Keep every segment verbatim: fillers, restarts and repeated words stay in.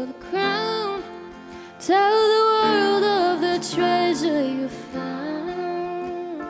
for the crown. Tell the world of the treasure you found.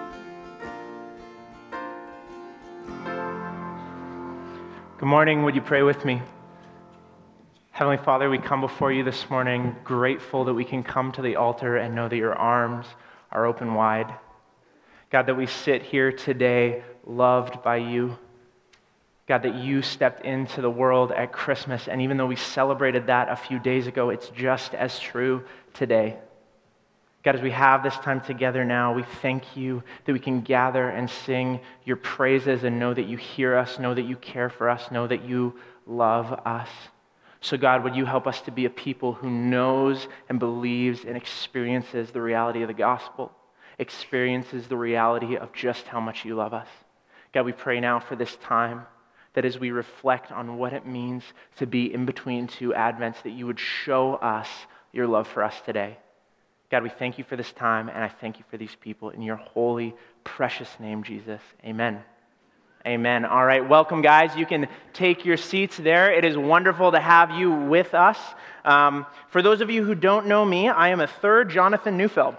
Good morning. Would you pray with me? Heavenly Father, we come before you this morning grateful that we can come to the altar and know that your arms are open wide. God, that we sit here today loved by you. God, that you stepped into the world at Christmas, and even though we celebrated that a few days ago, it's just as true today. God, as we have this time together now, we thank you that we can gather and sing your praises and know that you hear us, know that you care for us, know that you love us. So God, would you help us to be a people who knows and believes and experiences the reality of the gospel, experiences the reality of just how much you love us. God, we pray now for this time, that as we reflect on what it means to be in between two Advents, that you would show us your love for us today. God, we thank you for this time, and I thank you for these people. In your holy, precious name, Jesus. Amen. Amen. All right, welcome, guys. You can take your seats there. It is wonderful to have you with us. Um, for those of you who don't know me, I am a third Jonathan Neufeld.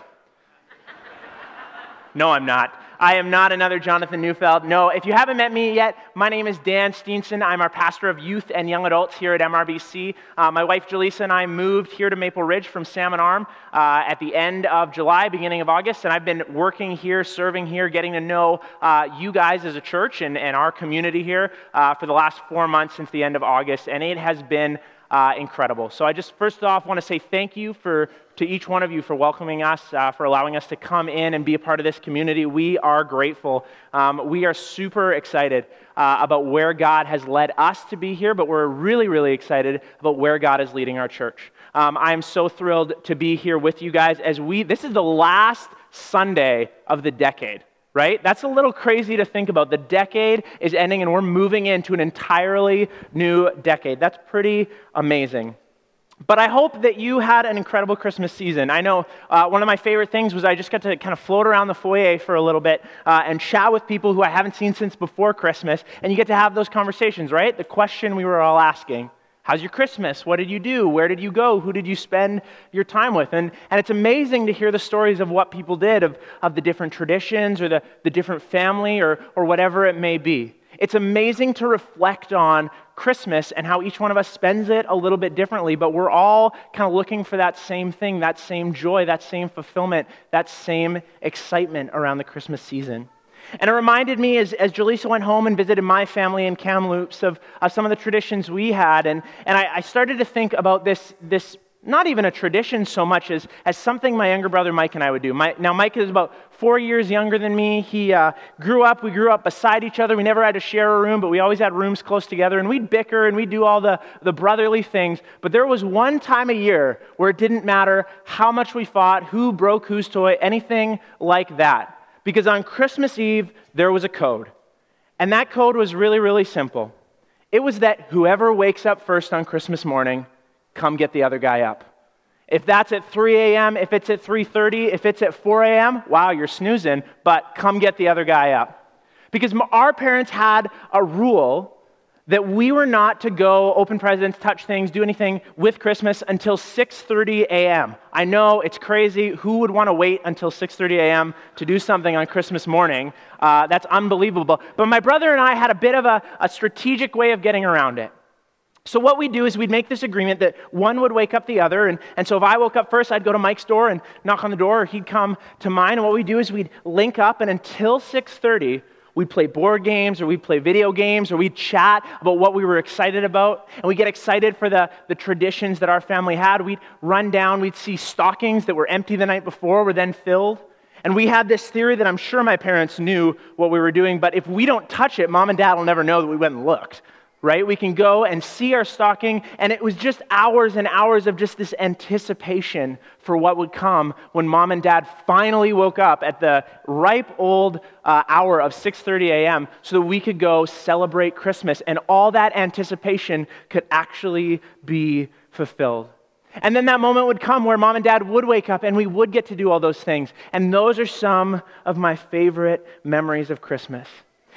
No, I'm not. I am not another Jonathan Neufeld. No, if you haven't met me yet, my name is Dan Steenson. I'm our pastor of youth and young adults here at M R B C. Uh, my wife, Jaleesa, and I moved here to Maple Ridge from Salmon Arm uh, at the end of July, beginning of August, and I've been working here, serving here, getting to know uh, you guys as a church and, and our community here uh, for the last four months since the end of August, and it has been Uh, incredible. So I just first off want to say thank you for to each one of you for welcoming us, uh, for allowing us to come in and be a part of this community. We are grateful. Um, we are super excited uh, about where God has led us to be here, but we're really, really excited about where God is leading our church. Um, I am so thrilled to be here with you guys as we, this is the last Sunday of the decade. Right? That's a little crazy to think about. The decade is ending and we're moving into an entirely new decade. That's pretty amazing. But I hope that you had an incredible Christmas season. I know uh, one of my favorite things was I just got to kind of float around the foyer for a little bit uh, and chat with people who I haven't seen since before Christmas, and you get to have those conversations, right? The question we were all asking: how's your Christmas? What did you do? Where did you go? Who did you spend your time with? And and it's amazing to hear the stories of what people did, of, of the different traditions or the, the different family or, or whatever it may be. It's amazing to reflect on Christmas and how each one of us spends it a little bit differently, but we're all kind of looking for that same thing, that same joy, that same fulfillment, that same excitement around the Christmas season. And it reminded me as, as Jaleesa went home and visited my family in Kamloops of, of some of the traditions we had. And, and I, I started to think about this, this, not even a tradition so much as, as something my younger brother Mike and I would do. My, now, Mike is about four years younger than me. He uh, grew up, we grew up beside each other. We never had to share a room, but we always had rooms close together. And we'd bicker and we'd do all the, the brotherly things. But there was one time a year where it didn't matter how much we fought, who broke whose toy, anything like that. Because on Christmas Eve, there was a code. And that code was really, really simple. It was that whoever wakes up first on Christmas morning, come get the other guy up. If that's at three a.m., if it's at three thirty, if it's at four a.m., wow, you're snoozing, but come get the other guy up. Because our parents had a rule that we were not to go open presents, touch things, do anything with Christmas until six thirty a.m. I know it's crazy. Who would want to wait until six thirty a.m. to do something on Christmas morning? Uh, that's unbelievable. But my brother and I had a bit of a, a strategic way of getting around it. So what we'd do is we'd make this agreement that one would wake up the other, and, and so if I woke up first, I'd go to Mike's door and knock on the door, or he'd come to mine, and what we'd do is we'd link up, and until six thirty, we'd play board games, or we'd play video games, or we'd chat about what we were excited about, and we'd get excited for the, the traditions that our family had. We'd run down, we'd see stockings that were empty the night before were then filled, and we had this theory that I'm sure my parents knew what we were doing, but if we don't touch it, Mom and Dad will never know that we went and looked. Right? We can go and see our stocking, and it was just hours and hours of just this anticipation for what would come when Mom and Dad finally woke up at the ripe old uh, hour of six thirty a.m. so that we could go celebrate Christmas, and all that anticipation could actually be fulfilled. And then that moment would come where Mom and Dad would wake up and we would get to do all those things. And those are some of my favorite memories of Christmas.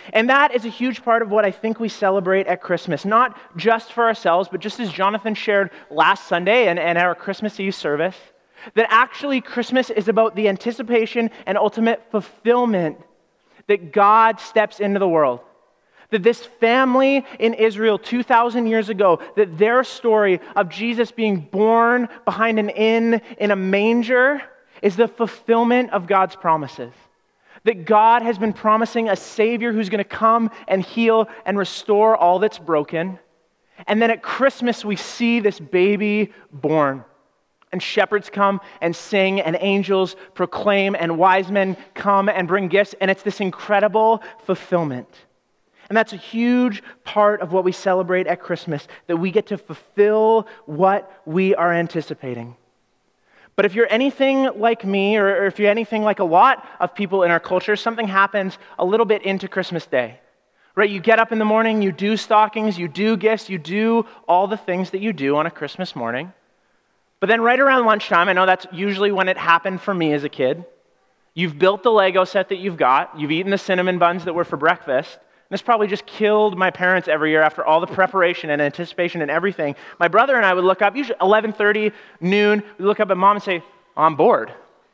And that is a huge part of what I think we celebrate at Christmas, not just for ourselves, but just as Jonathan shared last Sunday and, and our Christmas Eve service, that actually Christmas is about the anticipation and ultimate fulfillment that God steps into the world. That this family in Israel two thousand years ago, that their story of Jesus being born behind an inn in a manger is the fulfillment of God's promises. That God has been promising a Savior who's going to come and heal and restore all that's broken. And then at Christmas, we see this baby born. And shepherds come and sing, and angels proclaim, and wise men come and bring gifts. And it's this incredible fulfillment. And that's a huge part of what we celebrate at Christmas, that we get to fulfill what we are anticipating. But if you're anything like me, or if you're anything like a lot of people in our culture, something happens a little bit into Christmas Day, right? You get up in the morning, you do stockings, you do gifts, you do all the things that you do on a Christmas morning. But then right around lunchtime, I know that's usually when it happened for me as a kid, you've built the Lego set that you've got, you've eaten the cinnamon buns that were for breakfast. This probably just killed my parents every year after all the preparation and anticipation and everything. My brother and I would look up, usually eleven thirty, noon, we look up at mom and say, oh, I'm bored.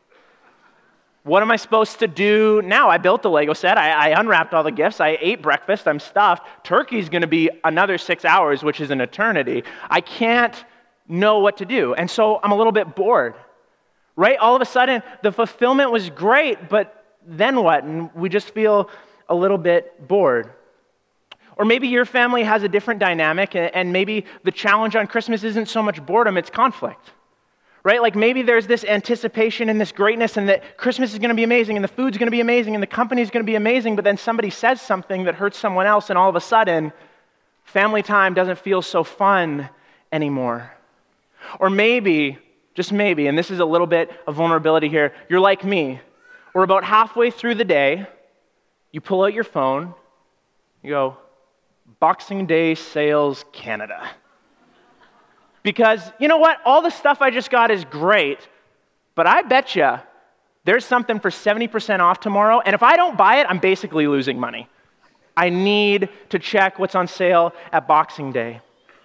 What am I supposed to do now? I built the Lego set, I, I unwrapped all the gifts, I ate breakfast, I'm stuffed. Turkey's gonna be another six hours, which is an eternity. I can't know what to do. And so I'm a little bit bored, right? All of a sudden, the fulfillment was great, but then what? And we just feel a little bit bored. Or maybe your family has a different dynamic, and maybe the challenge on Christmas isn't so much boredom, it's conflict, right? Like maybe there's this anticipation and this greatness, and that Christmas is going to be amazing, and the food's going to be amazing, and the company's going to be amazing, but then somebody says something that hurts someone else, and all of a sudden, family time doesn't feel so fun anymore. Or maybe, just maybe, and this is a little bit of vulnerability here, you're like me. We're about halfway through the day, you pull out your phone, you go, Boxing Day sales Canada. Because, you know what, all the stuff I just got is great, but I bet you there's something for seventy percent off tomorrow, and if I don't buy it, I'm basically losing money. I need to check what's on sale at Boxing Day.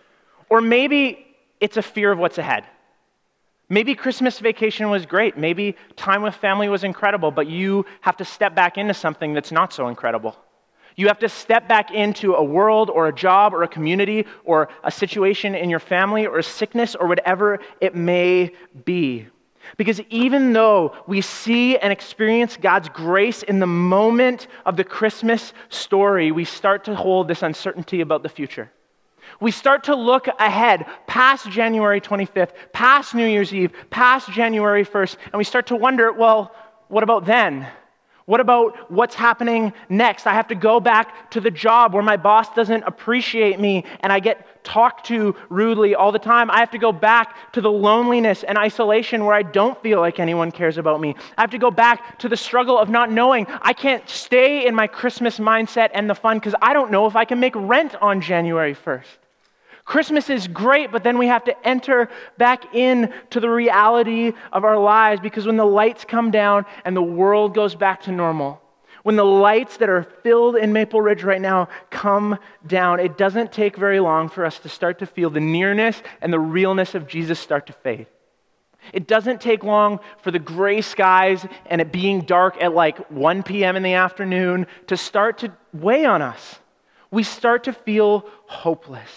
Or maybe it's a fear of what's ahead. Maybe Christmas vacation was great. Maybe time with family was incredible, but you have to step back into something that's not so incredible. You have to step back into a world or a job or a community or a situation in your family or a sickness or whatever it may be. Because even though we see and experience God's grace in the moment of the Christmas story, we start to hold this uncertainty about the future. We start to look ahead past January twenty-fifth, past New Year's Eve, past January first, and we start to wonder, well, what about then? What about what's happening next? I have to go back to the job where my boss doesn't appreciate me and I get talked to rudely all the time. I have to go back to the loneliness and isolation where I don't feel like anyone cares about me. I have to go back to the struggle of not knowing. I can't stay in my Christmas mindset and the fun because I don't know if I can make rent on January first. Christmas is great, but then we have to enter back into the reality of our lives, because when the lights come down and the world goes back to normal, when the lights that are filled in Maple Ridge right now come down, it doesn't take very long for us to start to feel the nearness and the realness of Jesus start to fade. It doesn't take long for the gray skies and it being dark at like one p.m. in the afternoon to start to weigh on us. We start to feel hopeless.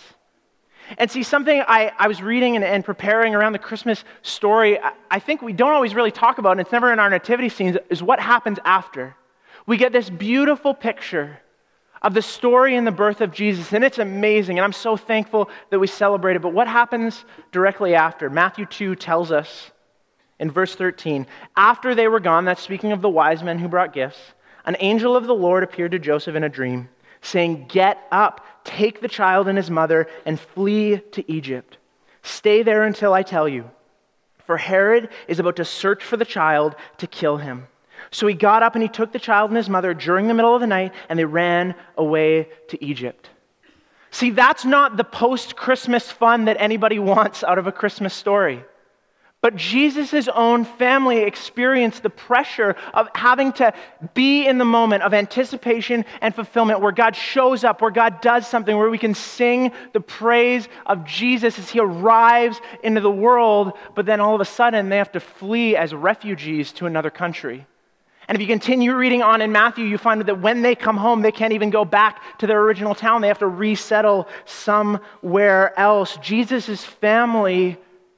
And see, something I, I was reading and, and preparing around the Christmas story, I, I think we don't always really talk about, and it's never in our nativity scenes, is what happens after. We get this beautiful picture of the story and the birth of Jesus, and it's amazing, and I'm so thankful that we celebrate it. But what happens directly after? Matthew two tells us in verse thirteen, after they were gone, that's speaking of the wise men who brought gifts, an angel of the Lord appeared to Joseph in a dream, saying, "Get up, take the child and his mother, and flee to Egypt. Stay there until I tell you, for Herod is about to search for the child to kill him." So he got up and he took the child and his mother during the middle of the night, and they ran away to Egypt. See, that's not the post-Christmas fun that anybody wants out of a Christmas story. But Jesus' own family experienced the pressure of having to be in the moment of anticipation and fulfillment where God shows up, where God does something, where we can sing the praise of Jesus as he arrives into the world, but then all of a sudden they have to flee as refugees to another country. And if you continue reading on in Matthew, you find that when they come home, they can't even go back to their original town. They have to resettle somewhere else. Jesus' family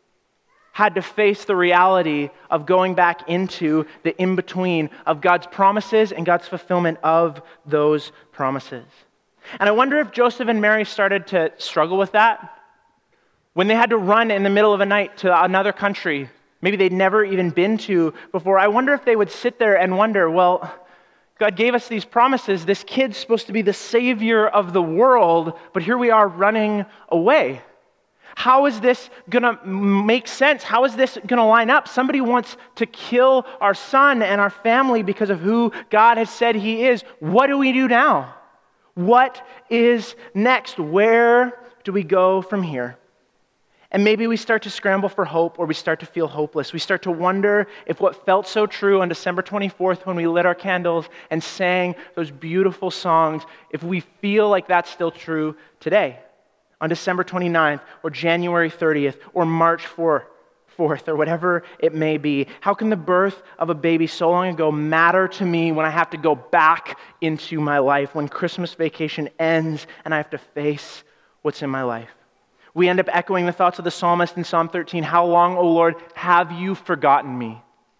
had to face the reality of going back into the in-between of God's promises and God's fulfillment of those promises. And I wonder if Joseph and Mary started to struggle with that when they had to run in the middle of a night to another country, maybe they'd never even been to before. I wonder if they would sit there and wonder, well, God gave us these promises. This kid's supposed to be the savior of the world, but here we are running away. How is this going to make sense? How is this going to line up? Somebody wants to kill our son and our family because of who God has said he is. What do we do now? What is next? Where do we go from here? And maybe we start to scramble for hope, or we start to feel hopeless. We start to wonder if what felt so true on December twenty-fourth when we lit our candles and sang those beautiful songs, if we feel like that's still true today, on December twenty-ninth, or January thirtieth, or March fourth, or whatever it may be. How can the birth of a baby so long ago matter to me when I have to go back into my life, when Christmas vacation ends and I have to face what's in my life? We end up echoing the thoughts of the psalmist in Psalm thirteen. How long, O Lord, have you forgotten me?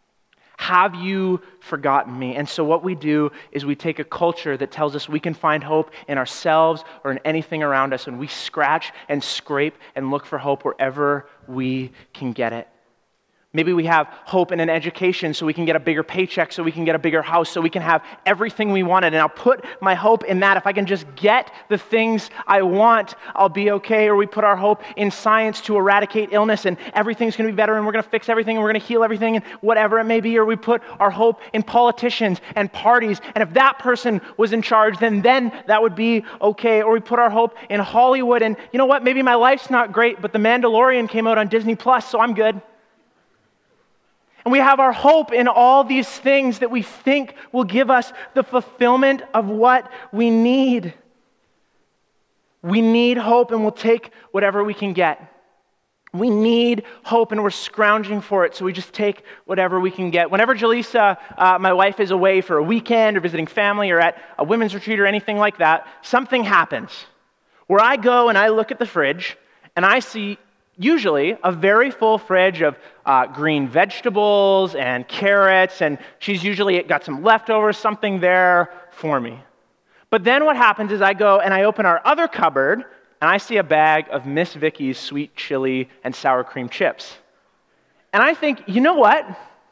Have you forgotten me? And so what we do is we take a culture that tells us we can find hope in ourselves or in anything around us, and we scratch and scrape and look for hope wherever we can get it. Maybe we have hope in an education so we can get a bigger paycheck, so we can get a bigger house, so we can have everything we wanted. And I'll put my hope in that. If I can just get the things I want, I'll be okay. Or we put our hope in science to eradicate illness and everything's going to be better and we're going to fix everything and we're going to heal everything and whatever it may be. Or we put our hope in politicians and parties. And if that person was in charge, then then that would be okay. Or we put our hope in Hollywood. And you know what? Maybe my life's not great, but The Mandalorian came out on Disney Plus, so I'm good. And we have our hope in all these things that we think will give us the fulfillment of what we need. We need hope, and we'll take whatever we can get. We need hope, and we're scrounging for it, so we just take whatever we can get. Whenever Jaleesa, uh, my wife, is away for a weekend or visiting family or at a women's retreat or anything like that, something happens where I go and I look at the fridge, and I see usually a very full fridge of uh, green vegetables and carrots, and she's usually got some leftovers, something there for me. But then what happens is I go and I open our other cupboard, and I see a bag of Miss Vicky's sweet chili and sour cream chips. And I think, you know what?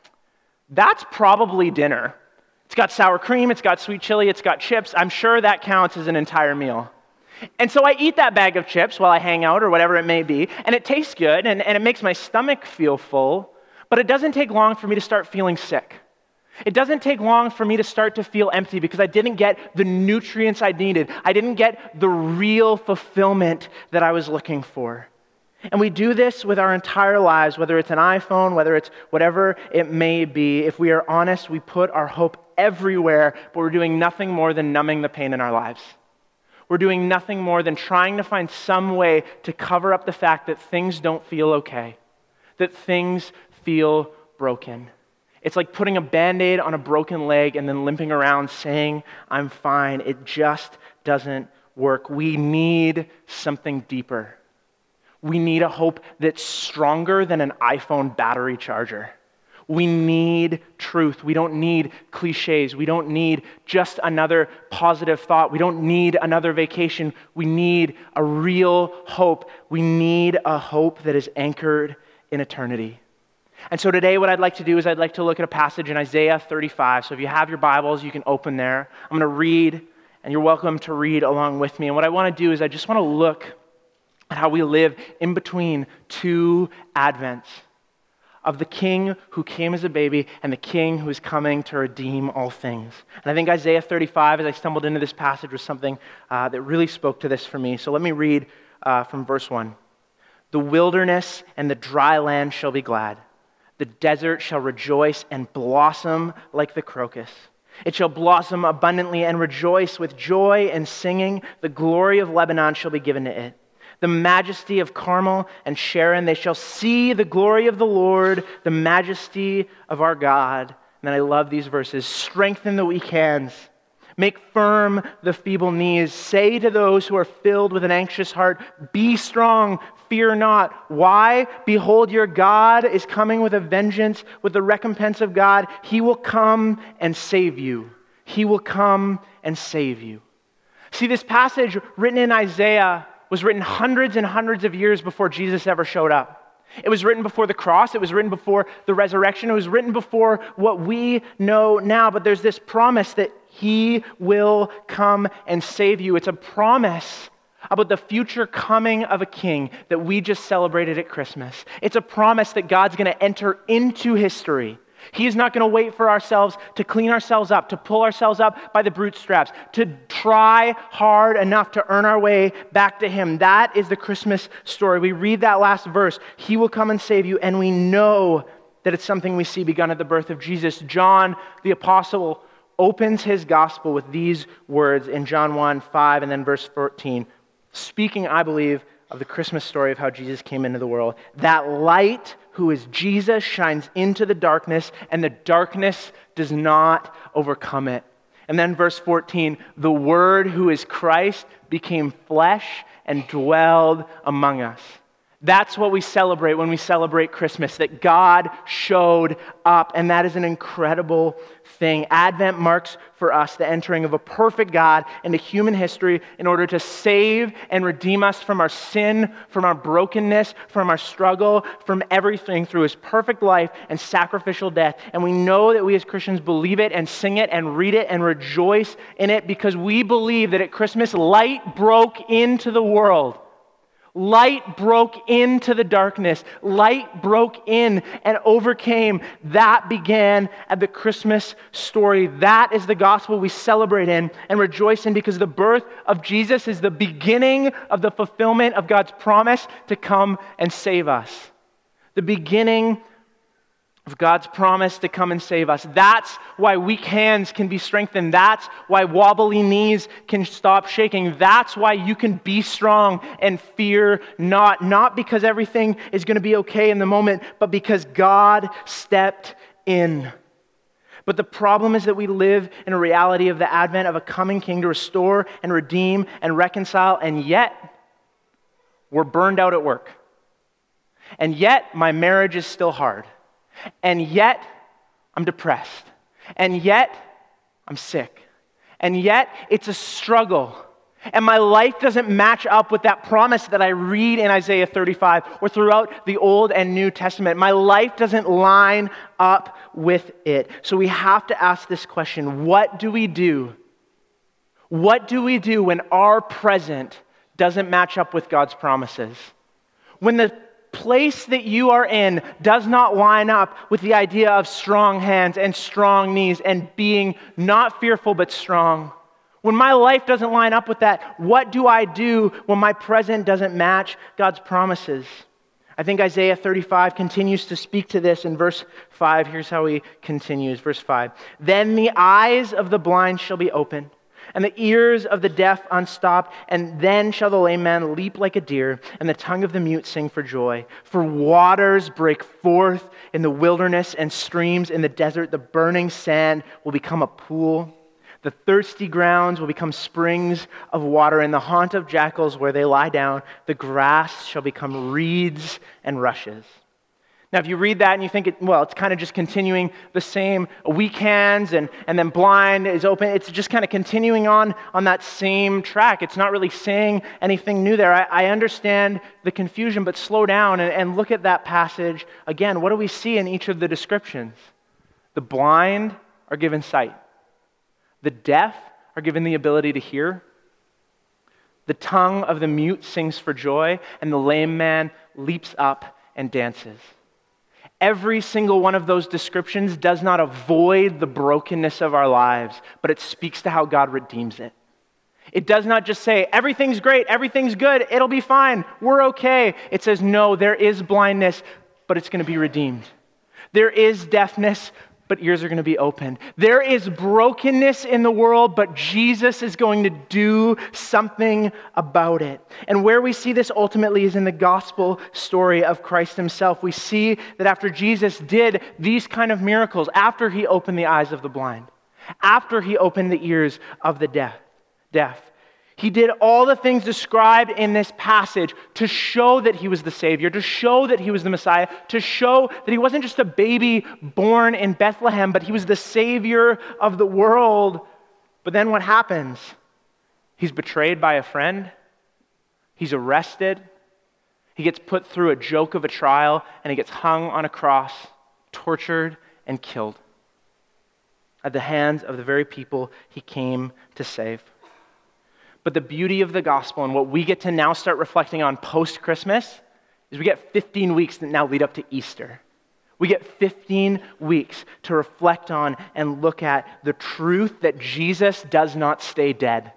That's probably dinner. It's got sour cream, it's got sweet chili, it's got chips. I'm sure that counts as an entire meal. And so I eat that bag of chips while I hang out or whatever it may be, and it tastes good, and, and it makes my stomach feel full, but it doesn't take long for me to start feeling sick. It doesn't take long for me to start to feel empty because I didn't get the nutrients I needed. I didn't get the real fulfillment that I was looking for. And we do this with our entire lives, whether it's an iPhone, whether it's whatever it may be. If we are honest, we put our hope everywhere, but we're doing nothing more than numbing the pain in our lives. We're doing nothing more than trying to find some way to cover up the fact that things don't feel okay, that things feel broken. It's like putting a Band-Aid on a broken leg and then limping around saying, I'm fine. It just doesn't work. We need something deeper. We need a hope that's stronger than an iPhone battery charger. We need truth. We don't need cliches. We don't need just another positive thought. We don't need another vacation. We need a real hope. We need a hope that is anchored in eternity. And so today what I'd like to do is I'd like to look at a passage in Isaiah thirty-five. So if you have your Bibles, you can open there. I'm going to read, and you're welcome to read along with me. And what I want to do is I just want to look at how we live in between two Advents, of the King who came as a baby and the King who is coming to redeem all things. And I think Isaiah thirty-five, as I stumbled into this passage, was something uh, that really spoke to this for me. So let me read uh, from verse one. The wilderness and the dry land shall be glad. The desert shall rejoice and blossom like the crocus. It shall blossom abundantly and rejoice with joy and singing. The glory of Lebanon shall be given to it. The majesty of Carmel and Sharon, they shall see the glory of the Lord, the majesty of our God. And I love these verses. Strengthen the weak hands. Make firm the feeble knees. Say to those who are filled with an anxious heart, be strong, fear not. Why? Behold, your God is coming with a vengeance, with the recompense of God. He will come and save you. He will come and save you. See, this passage written in Isaiah was written hundreds and hundreds of years before Jesus ever showed up. It was written before the cross. It was written before the resurrection. It was written before what we know now. But there's this promise that He will come and save you. It's a promise about the future coming of a king that we just celebrated at Christmas. It's a promise that God's going to enter into history. He's not going to wait for ourselves to clean ourselves up, to pull ourselves up by the bootstraps, to try hard enough to earn our way back to Him. That is the Christmas story. We read that last verse, He will come and save you, and we know that it's something we see begun at the birth of Jesus. John, the apostle, opens his gospel with these words in John one, five, and then verse fourteen, speaking, I believe, of the Christmas story of how Jesus came into the world. That light, who is Jesus, shines into the darkness, and the darkness does not overcome it. And then verse fourteen, the Word, who is Christ, became flesh and dwelled among us. That's what we celebrate when we celebrate Christmas, that God showed up, and that is an incredible thing. Advent marks for us the entering of a perfect God into human history in order to save and redeem us from our sin, from our brokenness, from our struggle, from everything through His perfect life and sacrificial death. And we know that we as Christians believe it and sing it and read it and rejoice in it because we believe that at Christmas, light broke into the world. Light broke into the darkness. Light broke in and overcame. That began at the Christmas story. That is the gospel we celebrate in and rejoice in because the birth of Jesus is the beginning of the fulfillment of God's promise to come and save us. The beginning of God's promise to come and save us. That's why weak hands can be strengthened. That's why wobbly knees can stop shaking. That's why you can be strong and fear not. Not because everything is going to be okay in the moment, but because God stepped in. But the problem is that we live in a reality of the advent of a coming king to restore and redeem and reconcile, and yet we're burned out at work. And yet my marriage is still hard. And yet, I'm depressed. And yet, I'm sick. And yet, it's a struggle. And my life doesn't match up with that promise that I read in Isaiah thirty-five or throughout the Old and New Testament. My life doesn't line up with it. So we have to ask this question, what do we do? What do we do when our present doesn't match up with God's promises? When the place that you are in does not line up with the idea of strong hands and strong knees and being not fearful but strong. When my life doesn't line up with that, what do I do when my present doesn't match God's promises? I think Isaiah thirty-five continues to speak to this in verse five. Here's how he continues, verse five. Then the eyes of the blind shall be opened, and the ears of the deaf unstopped, and then shall the lame man leap like a deer, and the tongue of the mute sing for joy. For waters break forth in the wilderness, and streams in the desert. The burning sand will become a pool. The thirsty grounds will become springs of water. In the haunt of jackals where they lie down, the grass shall become reeds and rushes. Now, if you read that and you think, it, well, it's kind of just continuing the same, weak hands and, and then blind is open. It's just kind of continuing on on that same track. It's not really saying anything new there. I, I understand the confusion, but slow down and, and look at that passage again. What do we see in each of the descriptions? The blind are given sight. The deaf are given the ability to hear. The tongue of the mute sings for joy, and the lame man leaps up and dances. Every single one of those descriptions does not avoid the brokenness of our lives, but it speaks to how God redeems it. It does not just say, everything's great, everything's good, it'll be fine, we're okay. It says, no, there is blindness, but it's going to be redeemed. There is deafness, but ears are going to be opened. There is brokenness in the world, but Jesus is going to do something about it. And where we see this ultimately is in the gospel story of Christ himself. We see that after Jesus did these kind of miracles, after he opened the eyes of the blind, after he opened the ears of the deaf, deaf, he did all the things described in this passage to show that he was the Savior, to show that he was the Messiah, to show that he wasn't just a baby born in Bethlehem, but he was the Savior of the world. But then what happens? He's betrayed by a friend. He's arrested. He gets put through a joke of a trial, and he gets hung on a cross, tortured and killed at the hands of the very people he came to save. But the beauty of the gospel and what we get to now start reflecting on post-Christmas is we get fifteen weeks that now lead up to Easter. We get fifteen weeks to reflect on and look at the truth that Jesus does not stay dead.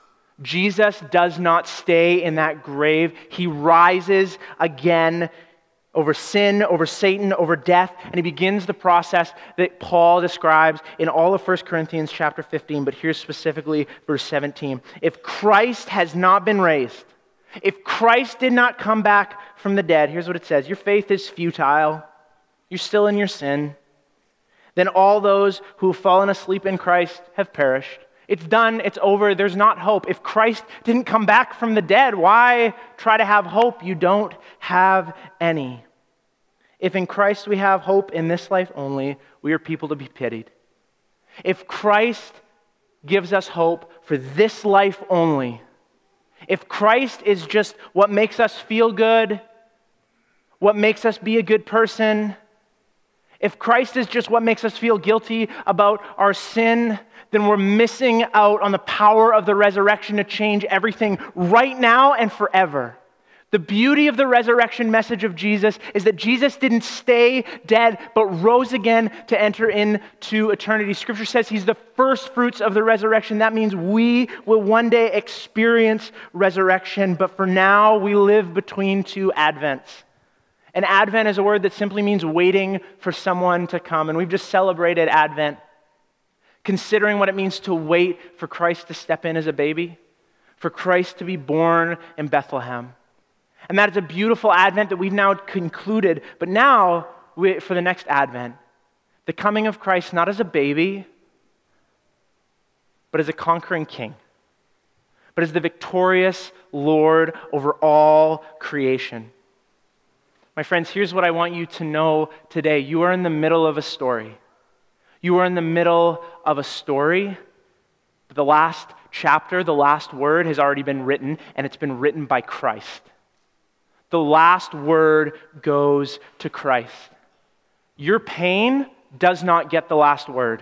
Jesus does not stay in that grave. He rises again over sin, over Satan, over death, and he begins the process that Paul describes in all of First Corinthians chapter fifteen, but here's specifically verse seventeen. If Christ has not been raised, if Christ did not come back from the dead, here's what it says: your faith is futile, you're still in your sin, then all those who have fallen asleep in Christ have perished. It's done, it's over, there's not hope. If Christ didn't come back from the dead, why try to have hope? You don't have any. If in Christ we have hope in this life only, we are people to be pitied. If Christ gives us hope for this life only, if Christ is just what makes us feel good, what makes us be a good person, if Christ is just what makes us feel guilty about our sin, then we're missing out on the power of the resurrection to change everything right now and forever. The beauty of the resurrection message of Jesus is that Jesus didn't stay dead, but rose again to enter into eternity. Scripture says he's the first fruits of the resurrection. That means we will one day experience resurrection, but for now we live between two Advents. And Advent is a word that simply means waiting for someone to come. And we've just celebrated Advent, considering what it means to wait for Christ to step in as a baby, for Christ to be born in Bethlehem. And that is a beautiful Advent that we've now concluded. But now, we, for the next Advent, the coming of Christ not as a baby, but as a conquering king, but as the victorious Lord over all creation. My friends, here's what I want you to know today. You are in the middle of a story. You are in the middle of a story. The last chapter, the last word has already been written, and it's been written by Christ. The last word goes to Christ. Your pain does not get the last word.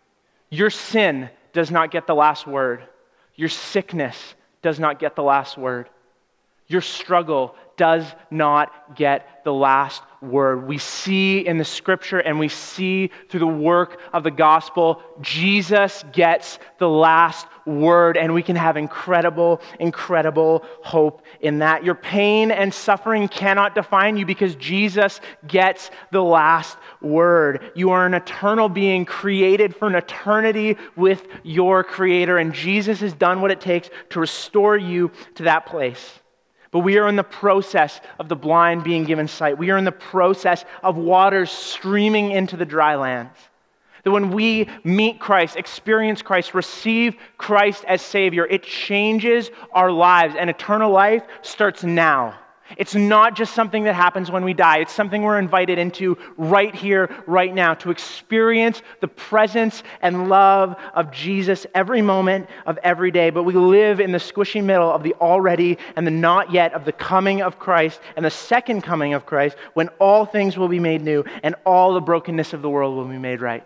Your sin does not get the last word. Your sickness does not get the last word. Your struggle does not get the last word. We see in the scripture and we see through the work of the gospel, Jesus gets the last word, and we can have incredible, incredible hope in that. Your pain and suffering cannot define you because Jesus gets the last word. You are an eternal being created for an eternity with your Creator, and Jesus has done what it takes to restore you to that place. But we are in the process of the blind being given sight. We are in the process of waters streaming into the dry lands. That when we meet Christ, experience Christ, receive Christ as Savior, it changes our lives, and eternal life starts now. It's not just something that happens when we die. It's something we're invited into right here, right now, to experience the presence and love of Jesus every moment of every day. But we live in the squishy middle of the already and the not yet, of the coming of Christ and the second coming of Christ, when all things will be made new and all the brokenness of the world will be made right.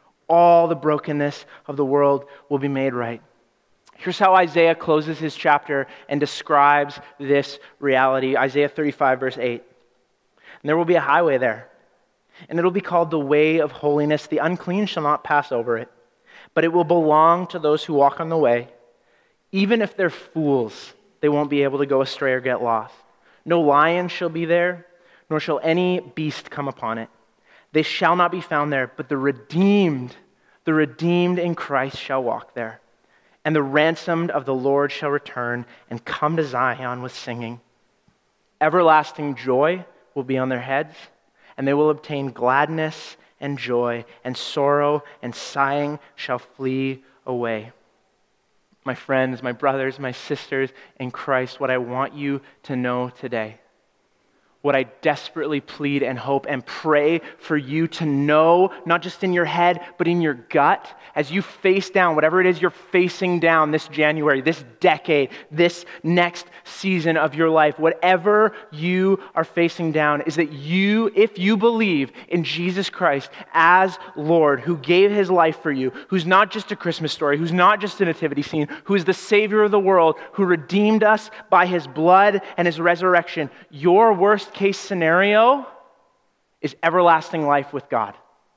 All the brokenness of the world will be made right. Here's how Isaiah closes his chapter and describes this reality. Isaiah thirty-five, verse eight. And there will be a highway there, and it'll be called the way of holiness. The unclean shall not pass over it, but it will belong to those who walk on the way. Even if they're fools, they won't be able to go astray or get lost. No lion shall be there, nor shall any beast come upon it. They shall not be found there, but the redeemed, the redeemed in Christ shall walk there. And the ransomed of the Lord shall return and come to Zion with singing. Everlasting joy will be on their heads, and they will obtain gladness and joy, and sorrow and sighing shall flee away. My friends, my brothers, my sisters in Christ, what I want you to know today, what I desperately plead and hope and pray for you to know, not just in your head, but in your gut, as you face down whatever it is you're facing down this January, this decade, this next season of your life, whatever you are facing down, is that you, if you believe in Jesus Christ as Lord, who gave his life for you, who's not just a Christmas story, who's not just a nativity scene, who is the Savior of the world, who redeemed us by his blood and his resurrection, your worst case scenario is everlasting life with God.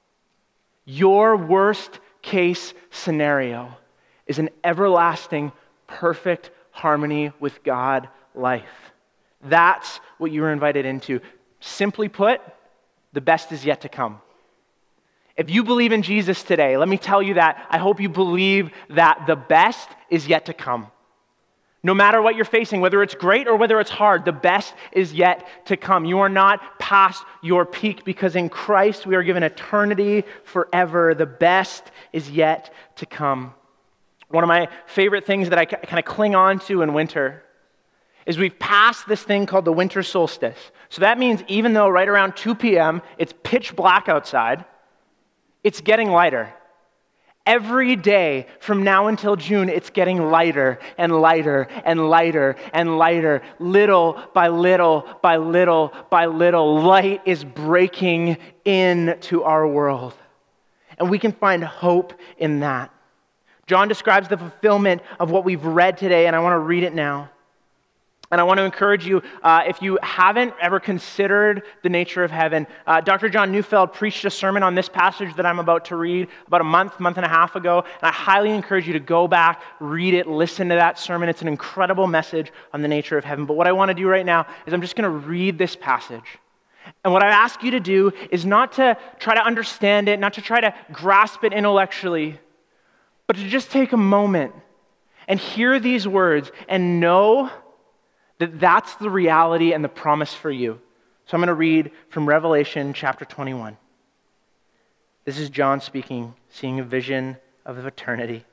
Your worst case scenario is an everlasting, perfect harmony with God life. That's what you were invited into. Simply put, the best is yet to come. If you believe in Jesus today, let me tell you that I hope you believe that the best is yet to come. No matter what you're facing, whether it's great or whether it's hard, the best is yet to come. You are not past your peak because in Christ we are given eternity forever. The best is yet to come. One of my favorite things that I kind of cling on to in winter is we've passed this thing called the winter solstice. So that means even though right around two p.m. it's pitch black outside, it's getting lighter. Every day from now until June, it's getting lighter and lighter and lighter and lighter. Little by little by little by little, light is breaking into our world. And we can find hope in that. John describes the fulfillment of what we've read today, and I want to read it now. And I want to encourage you, uh, if you haven't ever considered the nature of heaven, uh, Doctor John Neufeld preached a sermon on this passage that I'm about to read about a month, month and a half ago. And I highly encourage you to go back, read it, listen to that sermon. It's an incredible message on the nature of heaven. But what I want to do right now is I'm just going to read this passage. And what I ask you to do is not to try to understand it, not to try to grasp it intellectually, but to just take a moment and hear these words and know that that's the reality and the promise for you. So I'm going to read from Revelation chapter twenty-one. This is John speaking, seeing a vision of eternity.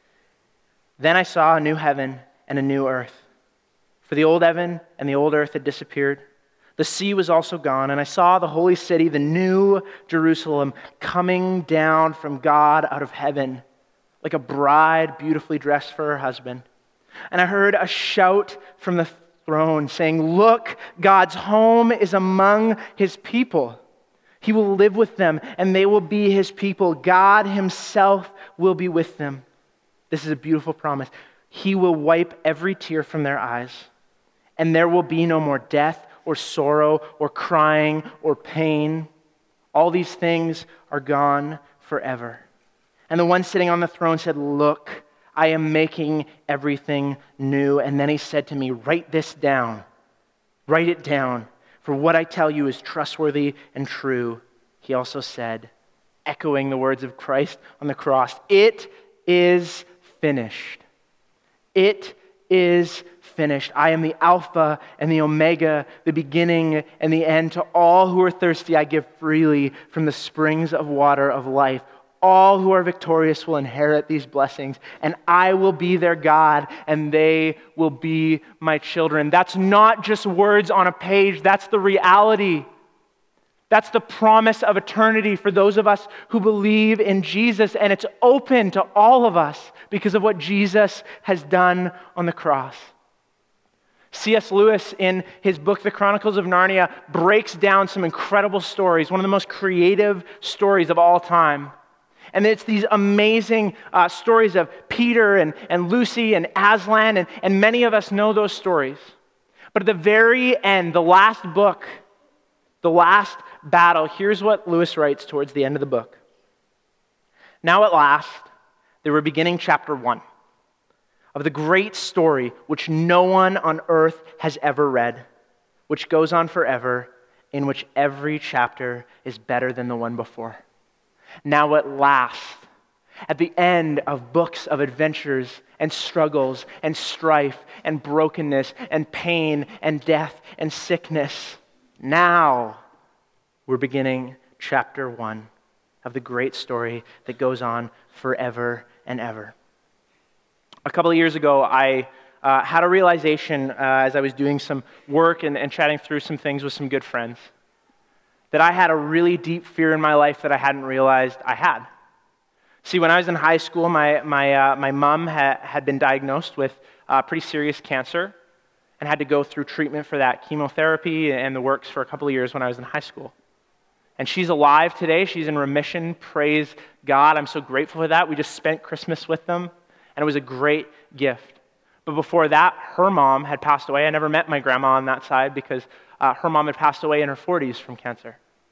Then I saw a new heaven and a new earth. For the old heaven and the old earth had disappeared. The sea was also gone, and I saw the holy city, the new Jerusalem, coming down from God out of heaven, like a bride beautifully dressed for her husband. And I heard a shout from the throne saying, "Look, God's home is among his people. He will live with them, and they will be his people. God himself will be with them." This is a beautiful promise. He will wipe every tear from their eyes, and there will be no more death or sorrow or crying or pain. All these things are gone forever. And the one sitting on the throne said, "Look, I am making everything new." And then he said to me, "Write this down. Write it down. For what I tell you is trustworthy and true." He also said, echoing the words of Christ on the cross, "It is finished. It is finished. I am the Alpha and the Omega, the beginning and the end. To all who are thirsty, I give freely from the springs of water of life. All who are victorious will inherit these blessings, and I will be their God, and they will be my children." That's not just words on a page. That's the reality. That's the promise of eternity for those of us who believe in Jesus, and it's open to all of us because of what Jesus has done on the cross. C S Lewis, in his book, The Chronicles of Narnia, breaks down some incredible stories, one of the most creative stories of all time. And it's these amazing uh, stories of Peter and, and Lucy and Aslan, and, and many of us know those stories. But at the very end, the last book, the last battle, here's what Lewis writes towards the end of the book. "Now at last, they were beginning chapter one of the great story which no one on earth has ever read, which goes on forever in which every chapter is better than the one before. Now at last, at the end of books of adventures and struggles and strife and brokenness and pain and death and sickness, now we're beginning chapter one of the great story that goes on forever and ever. A couple of years ago, I uh, had a realization uh, as I was doing some work and, and chatting through some things with some good friends, that I had a really deep fear in my life that I hadn't realized I had. See, when I was in high school, my my uh, my mom ha- had been diagnosed with uh, pretty serious cancer and had to go through treatment for that, chemotherapy and the works for a couple of years when I was in high school. And she's alive today. She's in remission. Praise God. I'm so grateful for that. We just spent Christmas with them, and it was a great gift. But before that, her mom had passed away. I never met my grandma on that side because uh, her mom had passed away in her forties from cancer.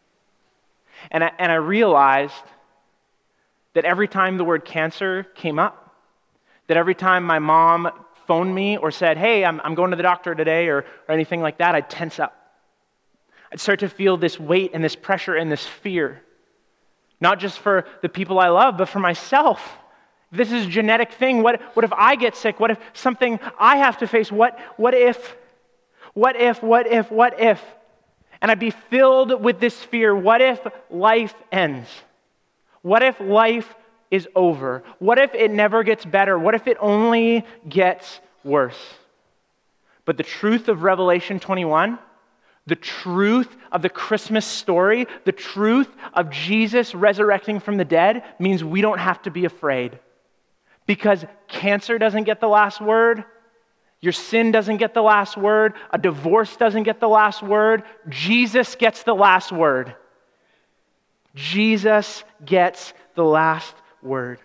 And I, and I realized that every time the word cancer came up, that every time my mom phoned me or said, hey, I'm, I'm going to the doctor today, or, or anything like that, I'd tense up. I'd start to feel this weight and this pressure and this fear, not just for the people I love, but for myself. If this is a genetic thing, what, what if I get sick? What if something I have to face? What, what if, what if, what if, what if? And I'd be filled with this fear. What if life ends? What if life is over? What if it never gets better? What if it only gets worse? But the truth of Revelation twenty-one, the truth of the Christmas story, the truth of Jesus resurrecting from the dead means we don't have to be afraid. Because cancer doesn't get the last word, your sin doesn't get the last word, a divorce doesn't get the last word, Jesus gets the last word. Jesus gets the last word.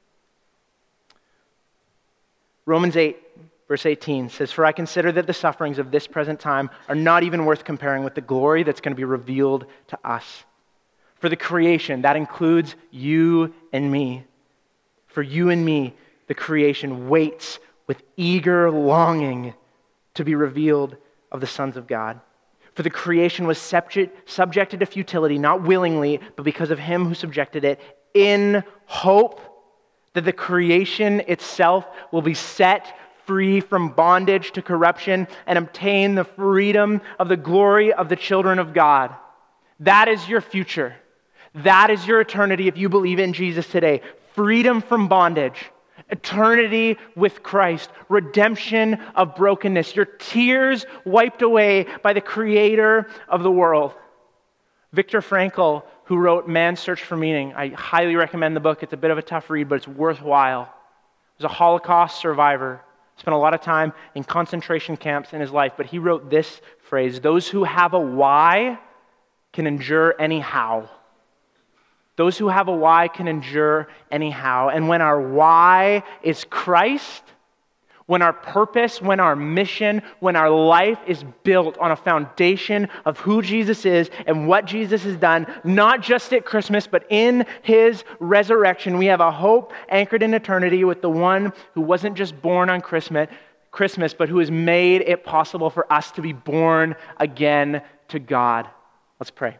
Romans eight, verse eighteen says, "For I consider that the sufferings of this present time are not even worth comparing with the glory that's going to be revealed to us. For the creation, that includes you and me. For you and me, the creation waits with eager longing to be revealed of the sons of God. For the creation was subject, subjected to futility, not willingly, but because of him who subjected it, in hope that the creation itself will be set free from bondage to corruption and obtain the freedom of the glory of the children of God." That is your future. That is your eternity if you believe in Jesus today. Freedom from bondage, eternity with Christ, redemption of brokenness, your tears wiped away by the creator of the world. Viktor Frankl, who wrote Man's Search for Meaning, I highly recommend the book. It's a bit of a tough read, but it's worthwhile. He was a Holocaust survivor, spent a lot of time in concentration camps in his life, but he wrote this phrase: "Those who have a why can endure any how." Those who have a why can endure anyhow. And when our why is Christ, when our purpose, when our mission, when our life is built on a foundation of who Jesus is and what Jesus has done, not just at Christmas, but in his resurrection, we have a hope anchored in eternity with the one who wasn't just born on Christmas, Christmas, but who has made it possible for us to be born again to God. Let's pray.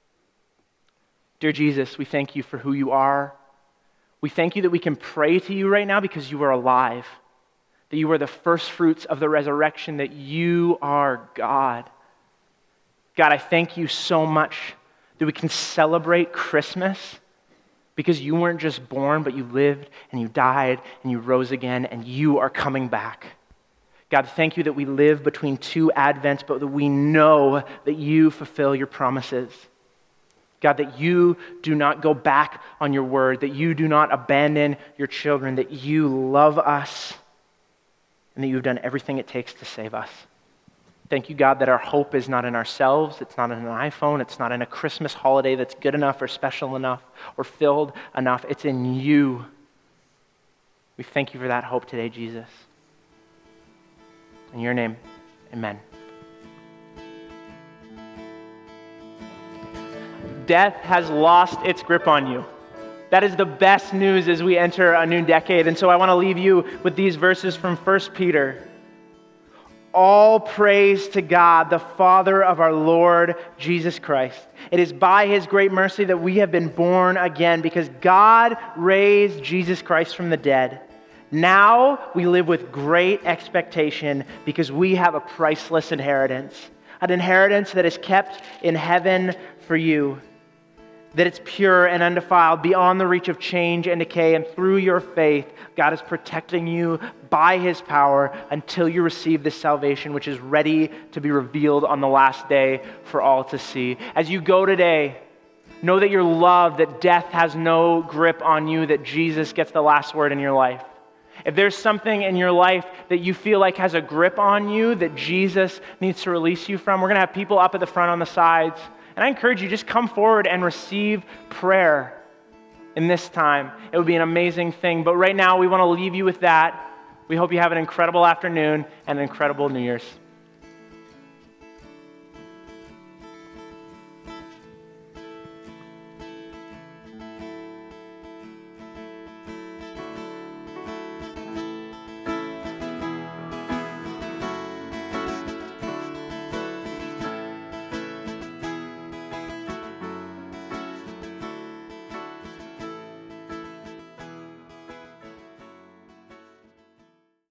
Dear Jesus, we thank you for who you are. We thank you that we can pray to you right now because you are alive, that you are the first fruits of the resurrection, that you are God. God, I thank you so much that we can celebrate Christmas because you weren't just born, but you lived and you died and you rose again and you are coming back. God, thank you that we live between two Advents, but that we know that you fulfill your promises. God, that you do not go back on your word, that you do not abandon your children, that you love us, and that you've done everything it takes to save us. Thank you, God, that our hope is not in ourselves, it's not in an iPhone, it's not in a Christmas holiday that's good enough or special enough or filled enough. It's in you. We thank you for that hope today, Jesus. In your name, amen. Death has lost its grip on you. That is the best news as we enter a new decade. And so I want to leave you with these verses from First Peter. all praise to God, the Father of our Lord Jesus Christ. It is by his great mercy that we have been born again, because God raised Jesus Christ from the dead. Now we live with great expectation because we have a priceless inheritance, an inheritance that is kept in heaven for you, that it's pure and undefiled, beyond the reach of change and decay, and through your faith, God is protecting you by his power until you receive this salvation, which is ready to be revealed on the last day for all to see. As you go today, know that you're loved, that death has no grip on you, that Jesus gets the last word in your life. If there's something in your life that you feel like has a grip on you that Jesus needs to release you from, we're going to have people up at the front on the sides. And I encourage you, just come forward and receive prayer in this time. It would be an amazing thing. But right now, we want to leave you with that. We hope you have an incredible afternoon and an incredible New Year's.